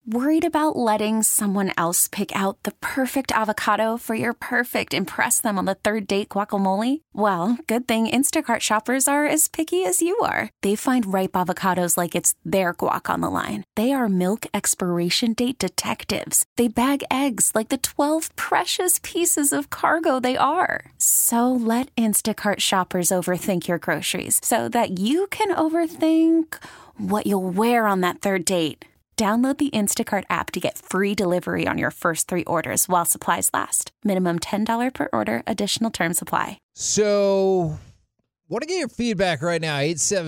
Worried about letting someone else pick out the perfect avocado for your perfect impress them on the third date guacamole? Well, good thing Instacart shoppers are as picky as you are. They find ripe avocados like it's their guac on the line. They are milk expiration date detectives. They bag eggs like the 12 precious pieces of cargo they are. So let Instacart shoppers overthink your groceries so that you can overthink what you'll wear on that third date. Download the Instacart app to get free delivery on your first 3 orders while supplies last. Minimum $10 per order. Additional terms apply. So, want to get your feedback right now.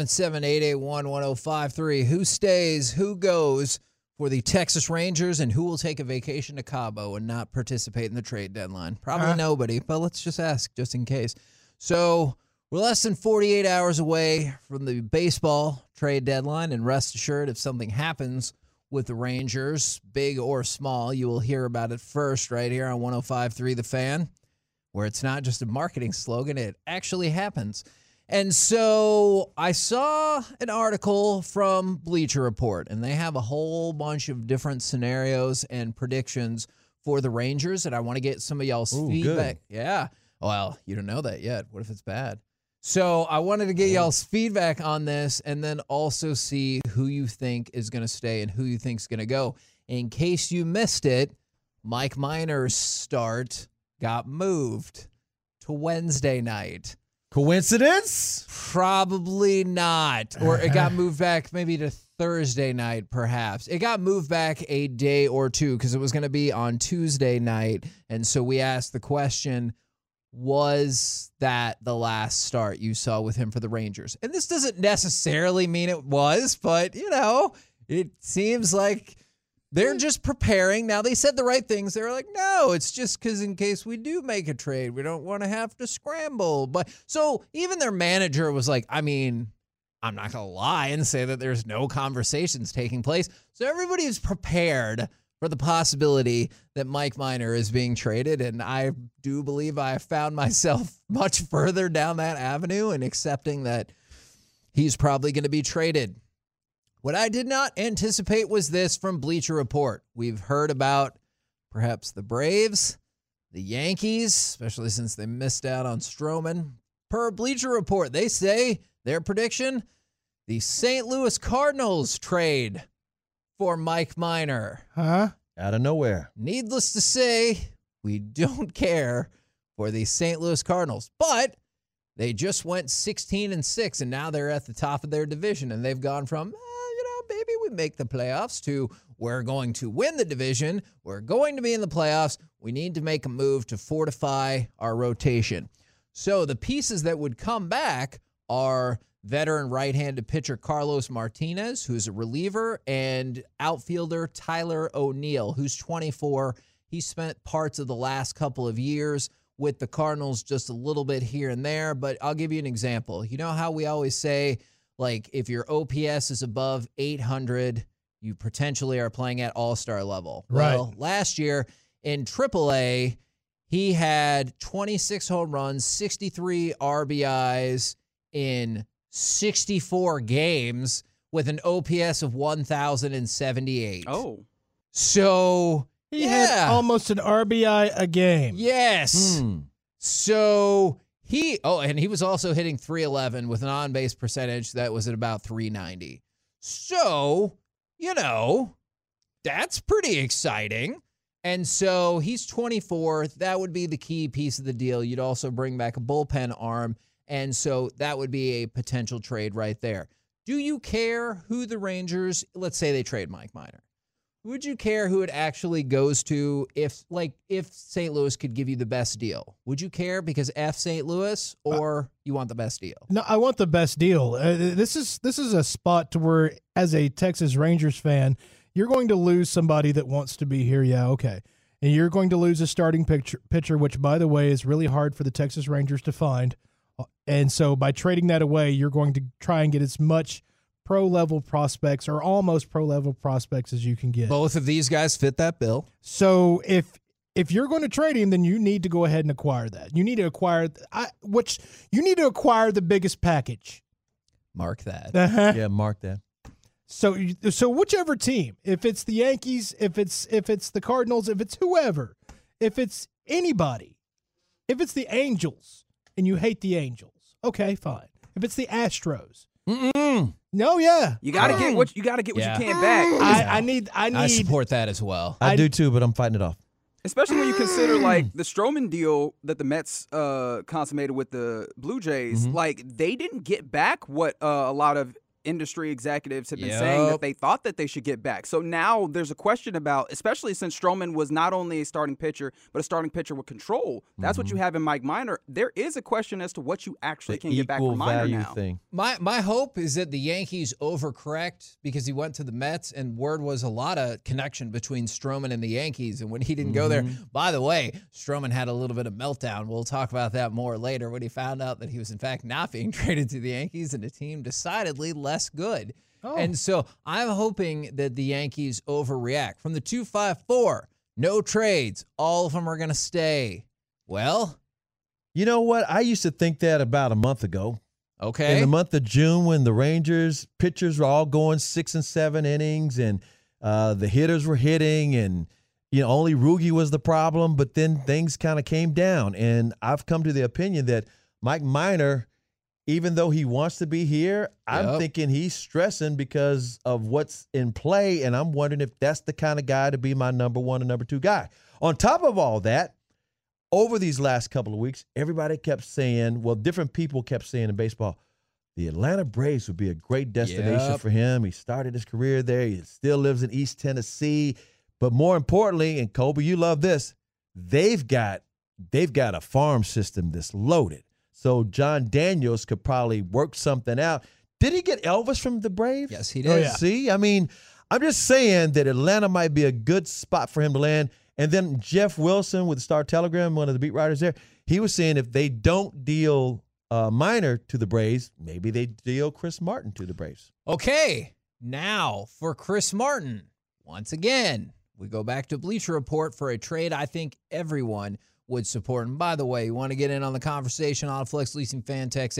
877-881-1053. Who stays, who goes for the Texas Rangers, and who will take a vacation to Cabo and not participate in the trade deadline? Probably nobody, but let's just ask just in case. So, we're less than 48 hours away from the baseball trade deadline, and rest assured, if something happens with the Rangers, big or small, you will hear about it first right here on 105.3 The Fan, where it's not just a marketing slogan, it actually happens. And so I saw an article from Bleacher Report, and they have a whole bunch of different scenarios and predictions for the Rangers, and I want to get some of y'all's feedback. Good. Yeah. Well, you don't know that yet. What if it's bad? So I wanted to get y'all's feedback on this and then also see who you think is going to stay and who you think is going to go. In case you missed it, Mike Minor's start got moved to Wednesday night. Coincidence? Probably not. Or it got moved back maybe to Thursday night, perhaps. It got moved back a day or two because it was going to be on Tuesday night. And so we asked the question, was that the last start you saw with him for the Rangers? And this doesn't necessarily mean it was, but, you know, it seems like they're just preparing. Now, they said the right things. They were like, no, it's just because in case we do make a trade, we don't want to have to scramble. But so even their manager was like, I mean, I'm not going to lie and say that there's no conversations taking place. So everybody's prepared for the possibility that Mike Minor is being traded, and I do believe I found myself much further down that avenue and accepting that he's probably going to be traded. What I did not anticipate was this from Bleacher Report. We've heard about perhaps the Braves, the Yankees, especially since they missed out on Stroman. Per Bleacher Report, they say their prediction, the St. Louis Cardinals trade for Mike Minor. Out of nowhere. Needless to say, we don't care for the St. Louis Cardinals. But they just went 16-6, and now they're at the top of their division. And they've gone from, maybe we make the playoffs to we're going to win the division. We're going to be in the playoffs. We need to make a move to fortify our rotation. So the pieces that would come back are veteran right-handed pitcher Carlos Martinez, who's a reliever, and outfielder Tyler O'Neill, who's 24. He spent parts of the last couple of years with the Cardinals, just a little bit here and there, but I'll give you an example. You know how we always say, like, if your OPS is above 800, you potentially are playing at all-star level. Right. Well, last year in AAA, he had 26 home runs, 63 RBIs in 64 games with an OPS of 1,078. Oh. So, He had almost an RBI a game. Yes. So, and he was also hitting .311 with an on-base percentage that was at about .390. So, that's pretty exciting. And so he's 24. That would be the key piece of the deal. You'd also bring back a bullpen arm. And so that would be a potential trade right there. Do you care who the Rangers, let's say they trade Mike Minor? Would you care who it actually goes to if St. Louis could give you the best deal? Would you care because F St. Louis, or you want the best deal? No, I want the best deal. This is a spot to where, as a Texas Rangers fan, you're going to lose somebody that wants to be here. Yeah, okay. And you're going to lose a starting pitcher, which, by the way, is really hard for the Texas Rangers to find. And so by trading that away, you're going to try and get as much pro-level prospects or almost pro-level prospects as you can get. Both of these guys fit that bill. So if you're going to trade him, then you need to go ahead and acquire that. You need to acquire the biggest package. Mark that. Uh-huh. Yeah, mark that. So whichever team, if it's the Yankees, if it's the Cardinals, if it's whoever, if it's anybody, if it's the Angels and you hate the Angels, okay, fine. If it's the Astros, no, yeah, you gotta get what you can back. I support that as well. I do too, but I'm fighting it off. Especially when you consider like the Stroman deal that the Mets consummated with the Blue Jays, like they didn't get back what a lot of industry executives have been saying that they thought that they should get back. So now there's a question about, especially since Stroman was not only a starting pitcher, but a starting pitcher with control. That's what you have in Mike Minor. There is a question as to what you actually can get back from Minor now. Thing. My hope is that the Yankees overcorrect because he went to the Mets, and word was a lot of connection between Stroman and the Yankees. And when he didn't go there, by the way, Stroman had a little bit of meltdown. We'll talk about that more later when he found out that he was in fact not being traded to the Yankees and a team decidedly less good. And so I'm hoping that the Yankees overreact. From the 254, no trades. All of them are going to stay. Well, you know what? I used to think that about a month ago. Okay. In the month of June, when the Rangers pitchers were all going 6 and 7 innings and the hitters were hitting and only Rugi was the problem, but then things kind of came down. And I've come to the opinion that Mike Minor, even though he wants to be here, I'm thinking he's stressing because of what's in play, and I'm wondering if that's the kind of guy to be my number one and number two guy. On top of all that, over these last couple of weeks, everybody kept saying, different people kept saying in baseball, the Atlanta Braves would be a great destination for him. He started his career there. He still lives in East Tennessee. But more importantly, and Colby, you love this, they've got a farm system that's loaded. So John Daniels could probably work something out. Did he get Elvis from the Braves? Yes, he did. Oh, yeah. See, I mean, I'm just saying that Atlanta might be a good spot for him to land. And then Jeff Wilson with the Star-Telegram, one of the beat writers there, he was saying if they don't deal Minor to the Braves, maybe they deal Chris Martin to the Braves. Okay, now for Chris Martin. Once again, we go back to Bleacher Report for a trade I think everyone would support. And by the way, you want to get in on the conversation on Flex Leasing Fan Text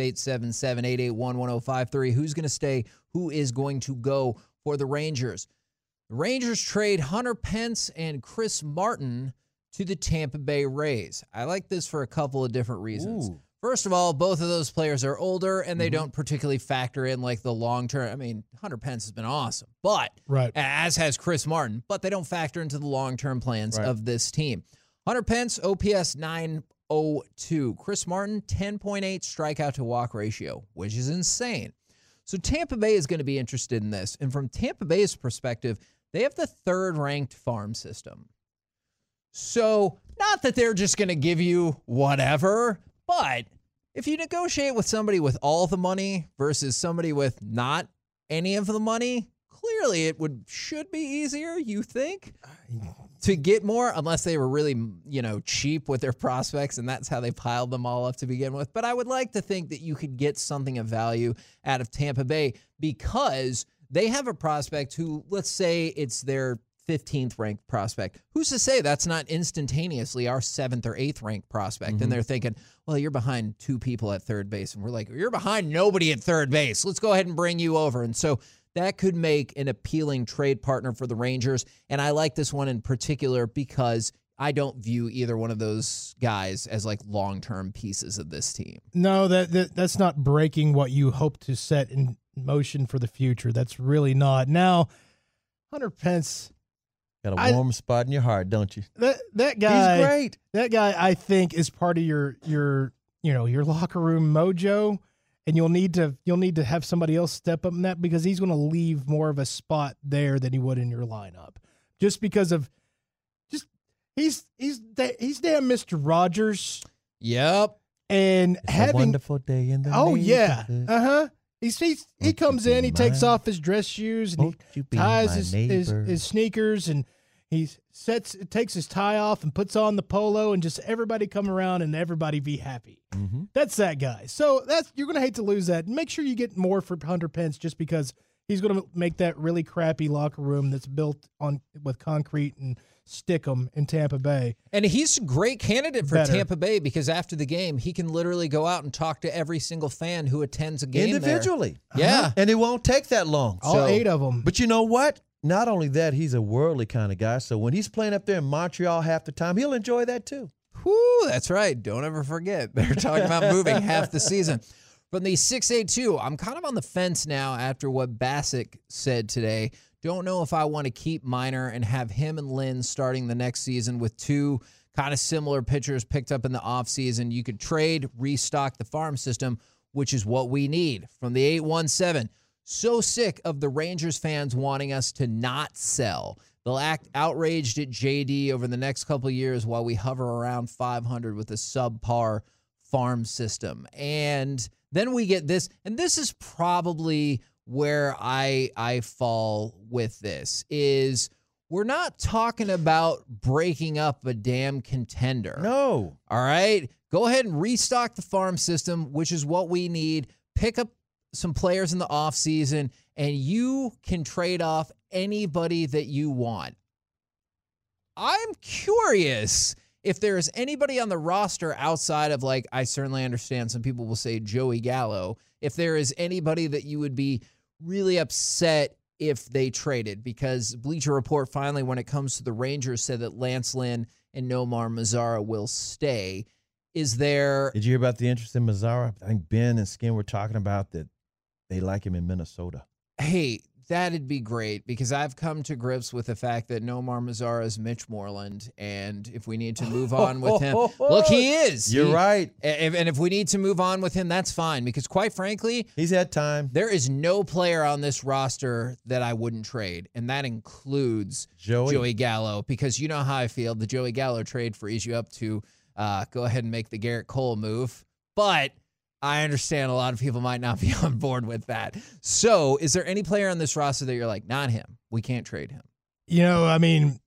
877-881-1053. Who's going to stay? Who is going to go for the Rangers? The Rangers trade Hunter Pence and Chris Martin to the Tampa Bay Rays. I like this for a couple of different reasons. Ooh. First of all, both of those players are older, and they don't particularly factor in like the long term. I mean, Hunter Pence has been awesome, but as has Chris Martin, but they don't factor into the long-term plans of this team. Hunter Pence, OPS 902. Chris Martin, 10.8 strikeout to walk ratio, which is insane. So Tampa Bay is going to be interested in this. And from Tampa Bay's perspective, they have the third-ranked farm system. So not that they're just going to give you whatever, but if you negotiate with somebody with all the money versus somebody with not any of the money, clearly it should be easier, you think, to get more, unless they were really, cheap with their prospects, and that's how they piled them all up to begin with. But I would like to think that you could get something of value out of Tampa Bay because they have a prospect who, let's say it's their 15th ranked prospect. Who's to say that's not instantaneously our 7th or 8th ranked prospect? And they're thinking, well, you're behind two people at third base. And we're like, you're behind nobody at third base. Let's go ahead and bring you over. And so that could make an appealing trade partner for the Rangers. And I like this one in particular because I don't view either one of those guys as like long-term pieces of this team. No, that's not breaking what you hope to set in motion for the future. That's really not. Now, Hunter Pence, got a warm spot in your heart, don't you? That guy, he's great. That guy, I think, is part of your locker room mojo. And you'll need to have somebody else step up in that because he's going to leave more of a spot there than he would in your lineup, just because of he's damn Mr. Rogers. Yep. And it's having a wonderful day in the he comes in, he takes off his dress shoes and he ties his sneakers and he takes his tie off and puts on the polo and just everybody come around and everybody be happy. That's that guy. So you're going to hate to lose that. Make sure you get more for Hunter Pence just because He's going to make that really crappy locker room that's built on with concrete and stick 'em in Tampa Bay. And he's a great candidate for Better. Tampa Bay because after the game, he can literally go out and talk to every single fan who attends a game individually. there. Yeah. And it won't take that long. All 8 of them. But you know what? Not only that, he's a worldly kind of guy. So when he's playing up there in Montreal half the time, he'll enjoy that too. Whew, that's right. Don't ever forget. They're talking about moving half the season. From the 682, I'm kind of on the fence now after what Bassick said today. Don't know if I want to keep Minor and have him and Lynn starting the next season with 2 kind of similar pitchers picked up in the offseason. You could trade, restock the farm system, which is what we need. From the 817, so sick of the Rangers fans wanting us to not sell. They'll act outraged at JD over the next couple of years while we hover around 500 with a subpar farm system. And then we get this, and this is probably where I fall with this, is we're not talking about breaking up a damn contender. No. All right? Go ahead and restock the farm system, which is what we need. Pick up some players in the offseason, and you can trade off anybody that you want. I'm curious if there's anybody on the roster outside of, like, I certainly understand some people will say Joey Gallo, if there is anybody that you would be really upset if they traded, because Bleacher Report finally, when it comes to the Rangers, said that Lance Lynn and Nomar Mazara will stay. Is there... Did you hear about the interest in Mazara? I think Ben and Skin were talking about that they like him in Minnesota. Hey, that'd be great, because I've come to grips with the fact that Nomar Mazara is Mitch Moreland, and if we need to move on with him, look, he is. You're right. And if we need to move on with him, that's fine, because quite frankly, He's had time. there is no player on this roster that I wouldn't trade, and that includes Joey Gallo, because you know how I feel. The Joey Gallo trade frees you up to go ahead and make the Garrett Cole move, but I understand a lot of people might not be on board with that. So is there any player on this roster that you're like, not him, we can't trade him? You know, I mean,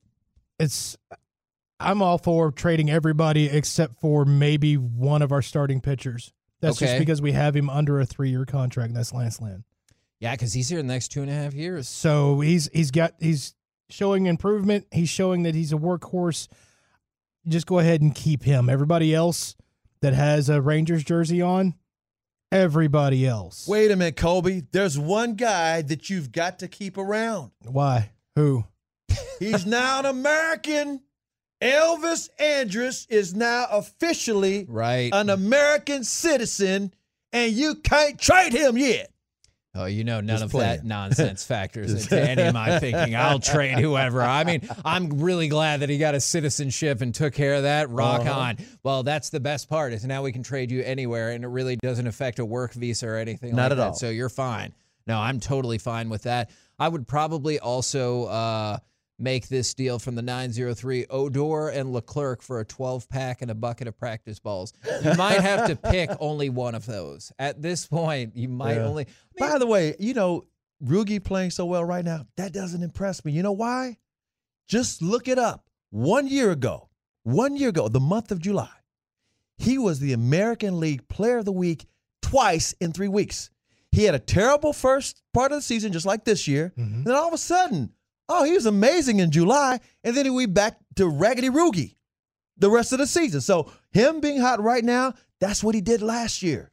I'm all for trading everybody except for maybe one of our starting pitchers. That's just because we have him under a 3-year contract, and that's Lance Lynn. Yeah, because he's here the next 2.5 years. So he's showing improvement. He's showing that he's a workhorse. Just go ahead and keep him. Everybody else that has a Rangers jersey on, everybody else. Wait a minute, Colby. There's one guy that you've got to keep around. Why? Who? He's now an American. Elvis Andrus is now officially an American citizen, and you can't trade him yet. Oh, you know, none of that nonsense factors into any of my thinking. I'll trade whoever. I mean, I'm really glad that he got a citizenship and took care of that. Rock on. Well, that's the best part, is now we can trade you anywhere, and it really doesn't affect a work visa or anything Not like at that. all. So you're fine. No, I'm totally fine with that. I would probably also make this deal from the 903 Odor and Leclerc for a 12-pack and a bucket of practice balls. You might have to pick only one of those. At this point, you might only... By the way, you know, Rugi playing so well right now, that doesn't impress me. You know why? Just look it up. 1 year ago, the month of July, he was the American League Player of the Week twice in 3 weeks. He had a terrible first part of the season, just like this year. And then all of a sudden, he was amazing in July, and then he went back to Raggedy Rugi the rest of the season. So him being hot right now, that's what he did last year.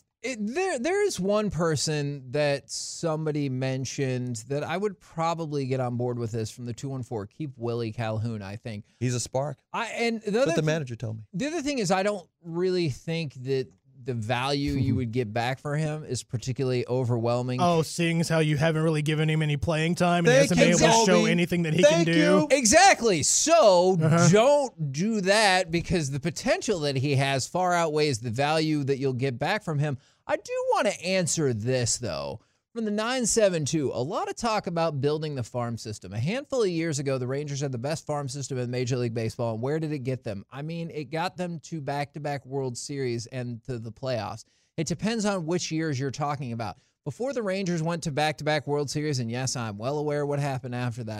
There is one person that somebody mentioned that I would probably get on board with this from the 214. Keep Willie Calhoun, I think. He's a spark. That's what the manager told me. The other thing is, I don't really think that the value you would get back for him is particularly overwhelming. Oh, seeing as how you haven't really given him any playing time and he hasn't been able to show anything that he can do. Exactly. So don't do that, because the potential that he has far outweighs the value that you'll get back from him. I do want to answer this, though. From the 972, a lot of talk about building the farm system. A handful of years ago, the Rangers had the best farm system in Major League Baseball, and where did it get them? I mean, it got them to back-to-back World Series and to the playoffs. It depends on which years you're talking about. Before the Rangers went to back-to-back World Series, and yes, I'm well aware what happened after that,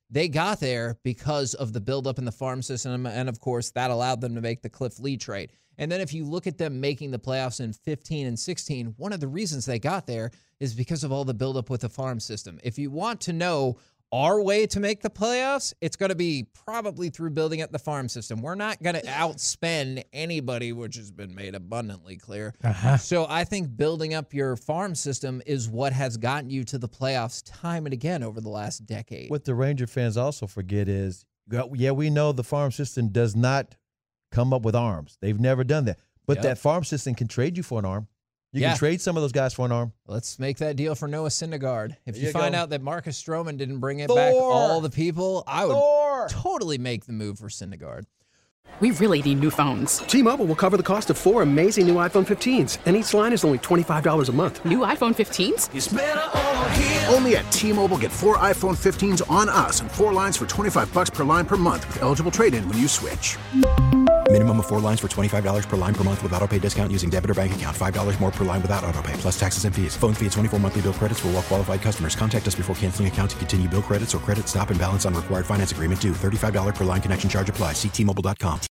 They got there because of the buildup in the farm system, and of course, that allowed them to make the Cliff Lee trade. And then if you look at them making the playoffs in 15 and 16, one of the reasons they got there is because of all the buildup with the farm system. If you want to know our way to make the playoffs, it's going to be probably through building up the farm system. We're not going to outspend anybody, which has been made abundantly clear. So I think building up your farm system is what has gotten you to the playoffs time and again over the last decade. What the Ranger fans also forget is, yeah, we know the farm system does not come up with arms. They've never done that. But that farm system can trade you for an arm. You can trade some of those guys for an arm. Let's make that deal for Noah Syndergaard. If you find out that Marcus Stroman didn't bring it back all the people, I would totally make the move for Syndergaard. We really need new phones. T-Mobile will cover the cost of 4 amazing new iPhone 15s, and each line is only $25 a month. New iPhone 15s? It's better over here. Only at T-Mobile, get 4 iPhone 15s on us and 4 lines for $25 per line per month with eligible trade-in when you switch. Minimum of 4 lines for $25 per line per month with autopay discount using debit or bank account. $5 more per line without autopay, plus taxes and fees. Phone fee at 24 monthly bill credits for well-qualified customers. Contact us before canceling account to continue bill credits or credit stop and balance on required finance agreement due. $35 per line connection charge applies. See T-Mobile.com.